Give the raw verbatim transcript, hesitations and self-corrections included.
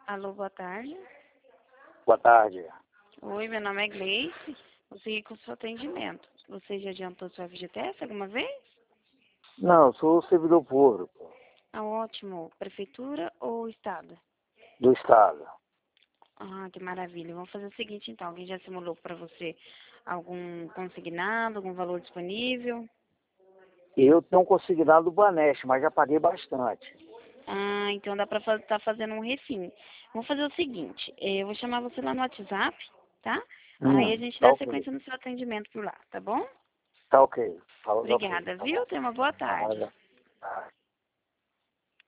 Alô, boa tarde. Boa tarde. Oi, meu nome é Gleice. Você com o seu atendimento. Você já adiantou sua F G T S alguma vez? Não, eu sou servidor público Ah, ótimo. Prefeitura ou Estado? do Estado. Ah, que maravilha. Vamos fazer o seguinte, então. Alguém já simulou para você algum consignado, algum valor disponível? Eu tenho um consignado do Baneste, mas já paguei bastante. Ah, então dá para estar fazendo um refim. Vamos fazer o seguinte. eh, Eu vou chamar você lá no WhatsApp, tá? Aí a Hum, gente tá dá ok. sequência no seu atendimento por lá, tá bom? Tá ok. Falando ok. Obrigada, Tá viu? bom. Tenha uma boa tarde. Nada. Tá.